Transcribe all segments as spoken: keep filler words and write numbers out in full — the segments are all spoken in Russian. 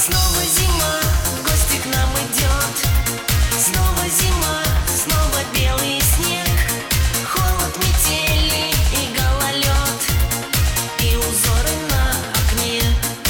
Снова зима, в гости к нам идет. Снова зима, снова белый снег, холод, метели и гололед, и узоры на окне.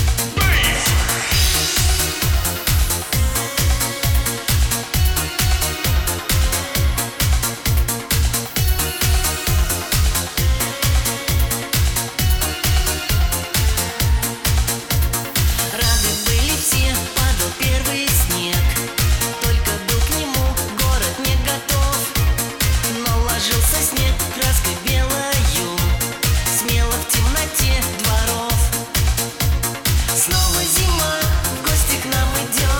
Рады были все, падал первый снег, только был к нему город не готов. Но ложился снег краской белою, смело в темноте дворов. Снова зима, в гости к нам идет.